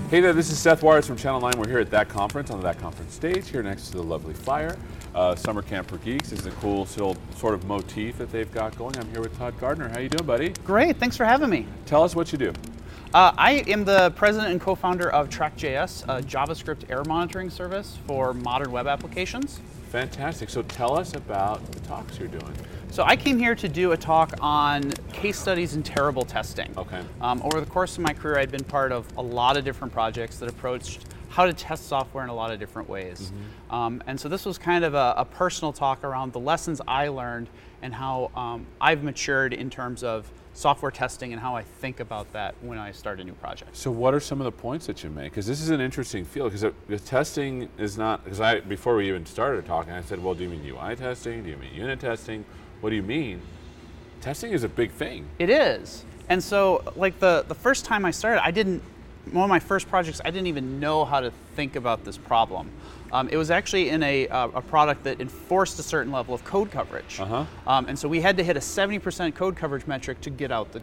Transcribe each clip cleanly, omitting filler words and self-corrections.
Hey there, this is Seth Wires from Channel 9. We're here at That Conference, on the That Conference stage, here next to the lovely fire. Summer Camp for Geeks is a cool sort of motif that they've got going. I'm here with Todd Gardner. How you doing, buddy? Great, thanks for having me. Tell us what you do. I am the president and co-founder of Track.js, a JavaScript error monitoring service for modern web applications. Fantastic. So tell us about the talks you're doing. So I came here to do a talk on case studies in terrible testing. Okay. Over the course of my career, I'd been part of a lot of different projects that approached how to test software in a lot of different ways. Mm-hmm. And so this was kind of a personal talk around the lessons I learned and how I've matured in terms of software testing and how I think about that when I start a new project. So what are some of the points that you make? Because this is an interesting field, because testing is not, because before we even started talking, I said, well, do you mean UI testing? Do you mean unit testing? What do you mean? Testing is a big thing. It is. And so like the first time I started, one of my first projects, I didn't even know how to think about this problem. It was actually in a product that enforced a certain level of code coverage. And so we had to hit a 70% code coverage metric to get out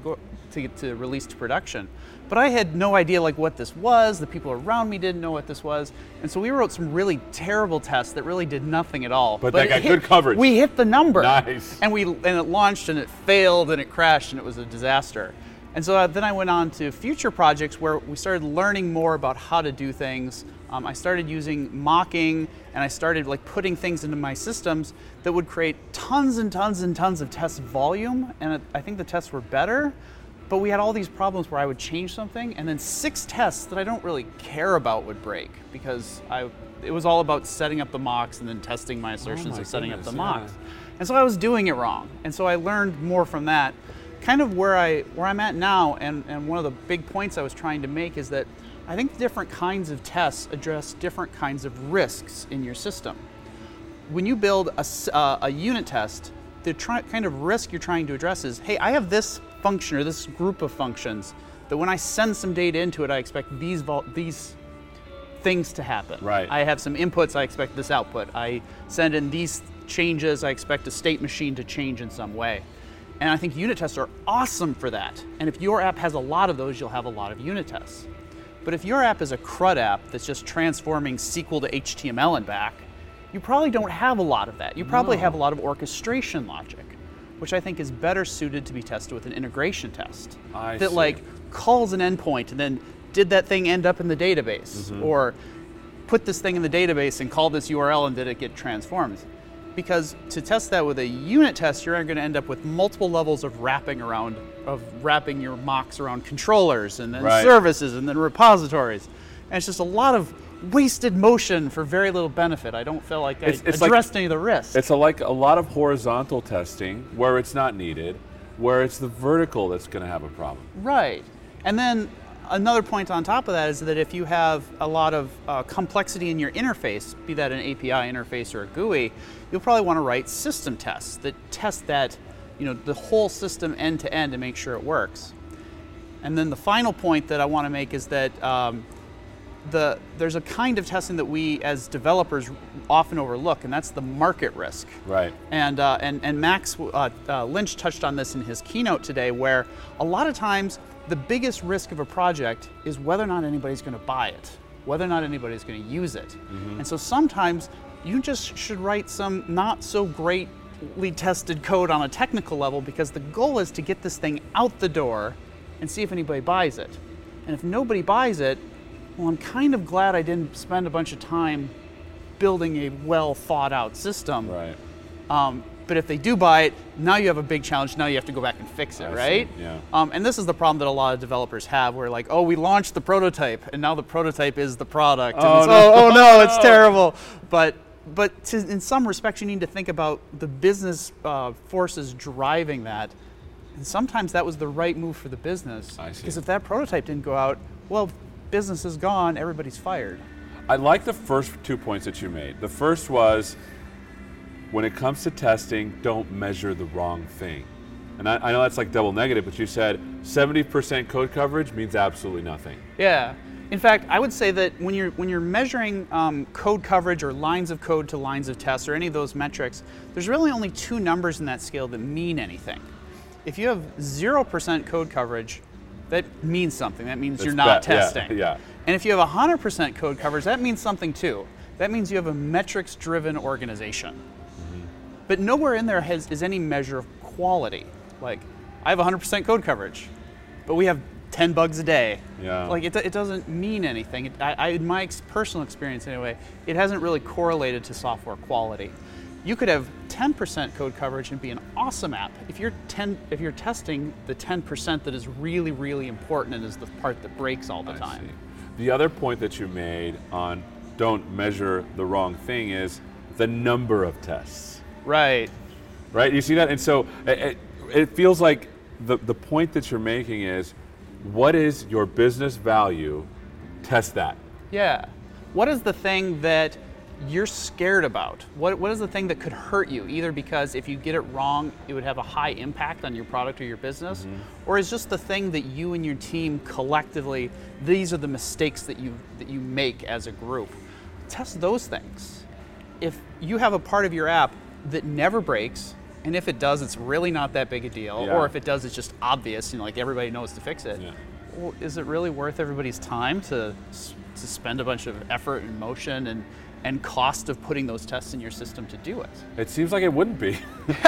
to release to production. But I had no idea like what this was. The people around me didn't know what this was. And so we wrote some really terrible tests that really did nothing at all. But they got good coverage. We hit the number. Nice. And it launched and it failed and it crashed and it was a disaster. And so then I went on to future projects where we started learning more about how to do things. I started using mocking, and I started like putting things into my systems that would create tons and tons and tons of test volume, and I think the tests were better, but we had all these problems where I would change something, and then 6 tests that I don't really care about would break, because it was all about setting up the mocks and then testing my assertions and setting up the mocks. And so I was doing it wrong, and so I learned more from that. Kind of where I'm at now, and one of the big points I was trying to make is that I think different kinds of tests address different kinds of risks in your system. When you build a unit test, the kind of risk you're trying to address is, hey, I have this function or this group of functions that when I send some data into it, I expect these things to happen. Right. I have some inputs, I expect this output. I send in these changes, I expect a state machine to change in some way. And I think unit tests are awesome for that. And if your app has a lot of those, you'll have a lot of unit tests. But if your app is a CRUD app that's just transforming SQL to HTML and back, you probably don't have a lot of that. You probably have a lot of orchestration logic, which I think is better suited to be tested with an integration test. That like calls an endpoint and then did that thing end up in the database? Or put this thing in the database and call this URL and did it get transformed? Because to test that with a unit test, you're going to end up with multiple levels of wrapping your mocks around controllers and then services and then repositories. And it's just a lot of wasted motion for very little benefit. I don't feel like I addressed any of the risks. It's like a lot of horizontal testing where it's not needed, where it's the vertical that's going to have a problem. Right. And then another point on top of that is that if you have a lot of complexity in your interface, be that an API interface or a GUI, you'll probably want to write system tests that test that, the whole system end to end to make sure it works. And then the final point that I want to make is that there's a kind of testing that we as developers often overlook, and that's the market risk. Right. And Max Lynch touched on this in his keynote today, where a lot of times the biggest risk of a project is whether or not anybody's going to buy it, whether or not anybody's going to use it. And so sometimes you just should write some not so greatly tested code on a technical level, because the goal is to get this thing out the door and see if anybody buys it. And if nobody buys it, well, I'm kind of glad I didn't spend a bunch of time building a well thought out system. Right. But if they do buy it, now you have a big challenge. Now you have to go back and fix it, right? Yeah. And this is the problem that a lot of developers have, where like, oh, we launched the prototype, and now the prototype is the product. And oh no, it's terrible. But in some respects, you need to think about the business forces driving that. And sometimes that was the right move for the business. I see. Because if that prototype didn't go out, well, business is gone, everybody's fired. I like the first 2 points that you made. The first was, when it comes to testing, don't measure the wrong thing. And I know that's like double negative, but you said 70% code coverage means absolutely nothing. Yeah. In fact, I would say that when you're measuring code coverage or lines of code to lines of tests or any of those metrics, there's really only 2 numbers in that scale that mean anything. If you have 0% code coverage, that means something. That means you're not testing. Yeah. And if you have 100% code coverage, that means something too. That means you have a metrics-driven organization. But nowhere in there is any measure of quality. Like, I have 100% code coverage, but we have 10 bugs a day. Yeah. Like, it doesn't mean anything. In my personal experience anyway, it hasn't really correlated to software quality. You could have 10% code coverage and be an awesome app. If you're testing the 10% that is really, really important and is the part that breaks all the time. See. The other point that you made on don't measure the wrong thing is the number of tests. Right. Right, you see that? And so it feels like the point that you're making is, what is your business value? Test that. Yeah. What is the thing that you're scared about? What is the thing that could hurt you? Either because if you get it wrong, it would have a high impact on your product or your business, or is just the thing that you and your team collectively, these are the mistakes that you make as a group. Test those things. If you have a part of your app that never breaks, and if it does, it's really not that big a deal, or if it does, it's just obvious, like everybody knows to fix it. Well, is it really worth everybody's time to spend a bunch of effort and motion and cost of putting those tests in your system to do it? It seems like it wouldn't be.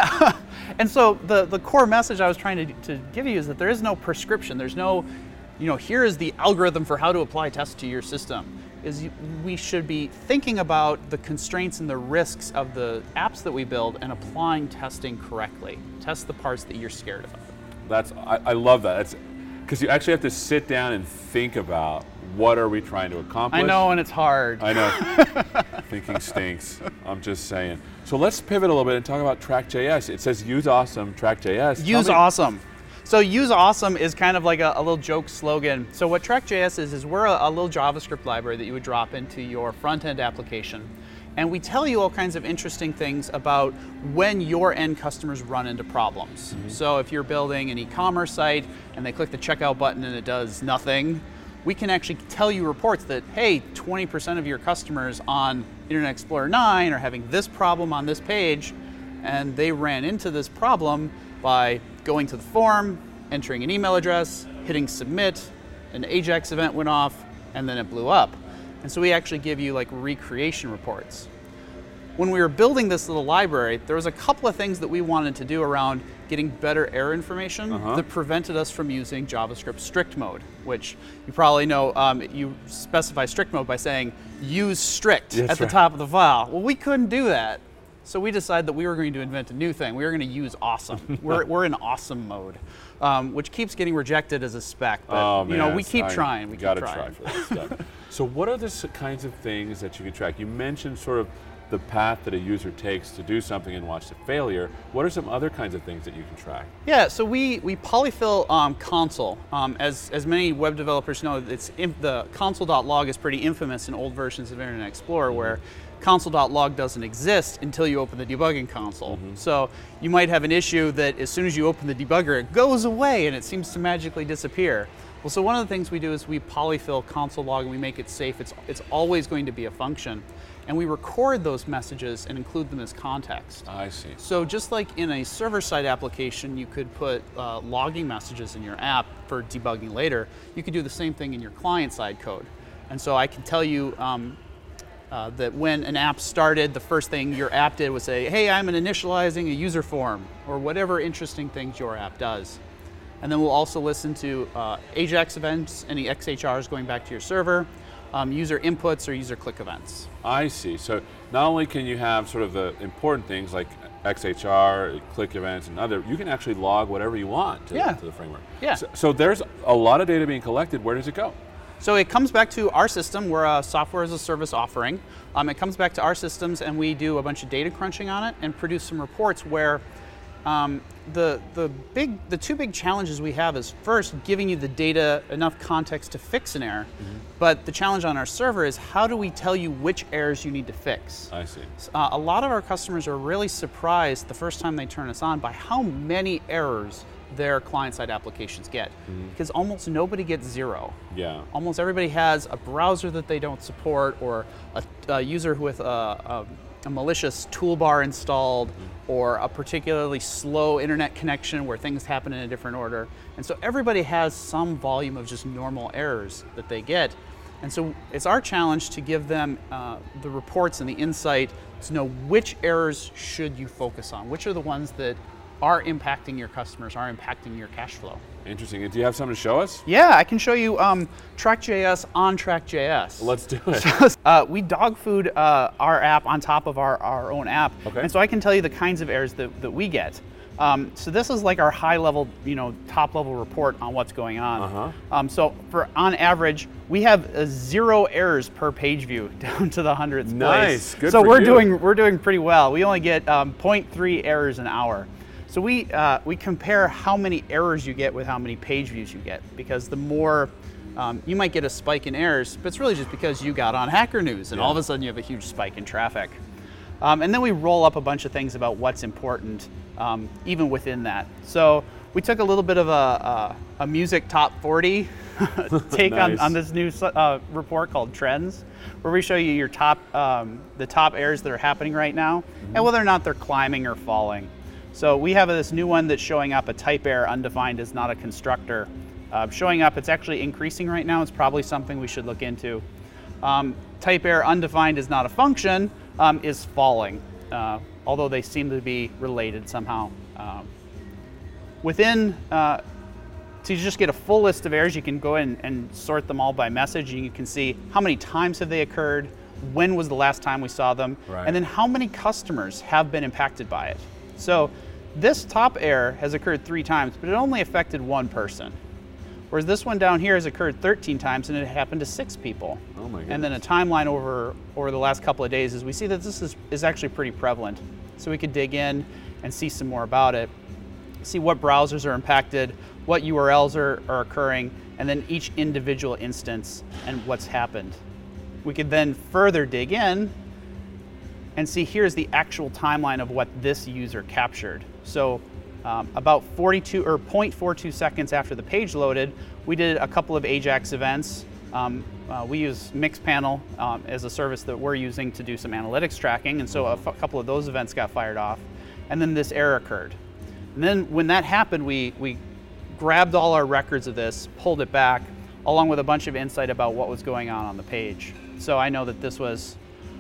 And so the core message I was trying to give you is that there is no prescription. There's no, here is the algorithm for how to apply tests to your system. We should be thinking about the constraints and the risks of the apps that we build and applying testing correctly. Test the parts that you're scared of. I love that. That's because you actually have to sit down and think about what are we trying to accomplish. I know, and it's hard. I know. Thinking stinks. I'm just saying. So let's pivot a little bit and talk about Track.js. It says use awesome Track.js. Use awesome. So use awesome is kind of like a little joke slogan. So what Track.js is we're a little JavaScript library that you would drop into your front-end application. And we tell you all kinds of interesting things about when your end customers run into problems. So if you're building an e-commerce site and they click the checkout button and it does nothing, we can actually tell you reports that, hey, 20% of your customers on Internet Explorer 9 are having this problem on this page, and they ran into this problem by going to the form, entering an email address, hitting submit, an AJAX event went off, and then it blew up. And so we actually give you like recreation reports. When we were building this little library, there was a couple of things that we wanted to do around getting better error information that prevented us from using JavaScript strict mode, which you probably know, you specify strict mode by saying use strict at the top of the file. Well, we couldn't do that. So we decided that we were going to invent a new thing. We were going to use awesome. We're in awesome mode, which keeps getting rejected as a spec. But we keep trying. We gotta try for that stuff. So what are the kinds of things that you can track? You mentioned sort of the path that a user takes to do something and watch the failure. What are some other kinds of things that you can track? Yeah, so we polyfill console. As many web developers know, the console.log is pretty infamous in old versions of Internet Explorer, where console.log doesn't exist until you open the debugging console. So you might have an issue that as soon as you open the debugger, it goes away and it seems to magically disappear. Well, so one of the things we do is we polyfill console log and we make it safe. It's always going to be a function. And we record those messages and include them as context. I see. So just like in a server-side application, you could put logging messages in your app for debugging later, you could do the same thing in your client-side code. And so I can tell you that when an app started, the first thing your app did was say, hey, I'm initializing a user form, or whatever interesting things your app does. And then we'll also listen to AJAX events, any XHRs going back to your server, user inputs or user click events. I see. So not only can you have sort of the important things like XHR, click events, and other, you can actually log whatever you want to the framework. Yeah. So there's a lot of data being collected. Where does it go? So it comes back to our system. We're a software as a service offering. It comes back to our systems and we do a bunch of data crunching on it and produce some reports where the two big challenges we have is first giving you the data enough context to fix an error, but the challenge on our server is how do we tell you which errors you need to fix? I see. A lot of our customers are really surprised the first time they turn us on by how many errors their client-side applications get, because almost nobody gets zero. Yeah. Almost everybody has a browser that they don't support, or a user with a malicious toolbar installed, or a particularly slow internet connection where things happen in a different order. And so everybody has some volume of just normal errors that they get. And so it's our challenge to give them the reports and the insight to know which errors should you focus on, which are the ones that are impacting your customers, are impacting your cash flow. Interesting. And do you have something to show us? Yeah, I can show you Track.js on Track.js. Let's do it. We dog food our app on top of our own app. Okay. And so I can tell you the kinds of errors that we get. So this is like our high level, top level report on what's going on. So on average, we have 0 errors per page view down to the hundredths place. Nice, good So for we're you. doing pretty well. We only get 0.3 errors an hour. So we compare how many errors you get with how many page views you get, because the more you might get a spike in errors, but it's really just because you got on Hacker News and all of a sudden you have a huge spike in traffic. And then we roll up a bunch of things about what's important, even within that. So we took a little bit of a music top 40 take Nice. on this new report called Trends, where we show you your the top errors that are happening right now, and whether or not they're climbing or falling. So we have this new one that's showing up, a type error undefined is not a constructor. Showing up, it's actually increasing right now. It's probably something we should look into. Type error undefined is not a function is falling, although they seem to be related somehow. To just get a full list of errors, you can go in and sort them all by message, and you can see how many times have they occurred, when was the last time we saw them, and then how many customers have been impacted by it. So this top error has occurred 3 times, but it only affected 1 person. Whereas this one down here has occurred 13 times and it happened to 6 people. Oh my goodness. And then a timeline over the last couple of days is we see that this is actually pretty prevalent. So we could dig in and see some more about it, see what browsers are impacted, what URLs are occurring, and then each individual instance and what's happened. We could then further dig in and see here's the actual timeline of what this user captured. So about 0.42 seconds after the page loaded, we did a couple of AJAX events. We use Mixpanel as a service that we're using to do some analytics tracking, and so a couple of those events got fired off, and then this error occurred. And then when that happened, we grabbed all our records of this, pulled it back, along with a bunch of insight about what was going on the page. So I know that this was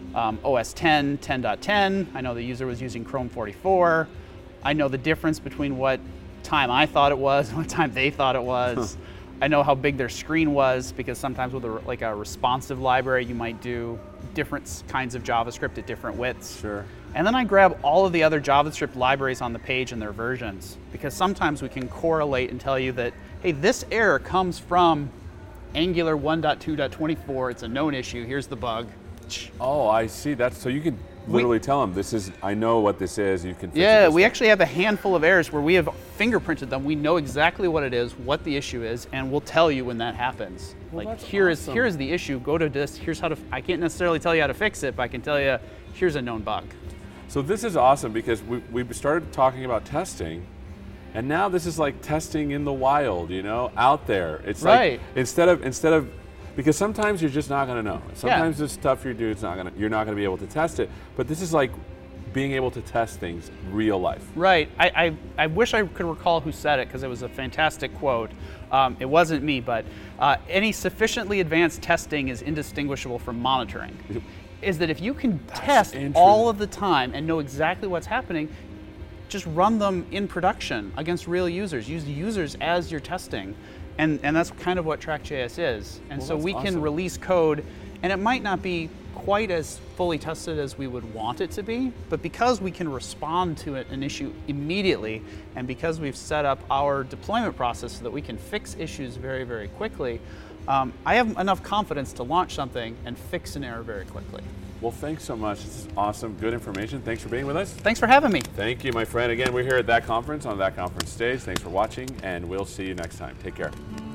OS 10, 10.10. I know the user was using Chrome 44. I know the difference between what time I thought it was and what time they thought it was. I know how big their screen was, because sometimes with a responsive library, you might do different kinds of JavaScript at different widths. Sure. And then I grab all of the other JavaScript libraries on the page and their versions, because sometimes we can correlate and tell you that, hey, this error comes from Angular 1.2.24. It's a known issue. Here's the bug. Oh, I see. So you can literally tell them, I know what this is. You can fix it. Yeah, we actually have a handful of errors where we have fingerprinted them. We know exactly what it is, what the issue is, and we'll tell you when that happens. Well, like, that's here awesome. is the issue. Go to this. Here's how to. I can't necessarily tell you how to fix it, but I can tell you here's a known bug. So this is awesome, because we started talking about testing, and now this is like testing in the wild, out there. It's Right. like instead of because sometimes you're just not going to know. Sometimes the stuff you do, you're not going to be able to test it. But this is like being able to test things real life. Right. I wish I could recall who said it, because it was a fantastic quote. It wasn't me, but any sufficiently advanced testing is indistinguishable from monitoring. Is that if you can test all of the time and know exactly what's happening, just run them in production against real users. Use the users as you're testing. And that's kind of what Track.js is. And so we can release code, and it might not be quite as fully tested as we would want it to be, but because we can respond to an issue immediately, and because we've set up our deployment process so that we can fix issues very, very quickly, I have enough confidence to launch something and fix an error very quickly. Well, thanks so much. This is awesome. Good information. Thanks for being with us. Thanks for having me. Thank you, my friend. Again, we're here at That Conference on That Conference stage. Thanks for watching, and we'll see you next time. Take care.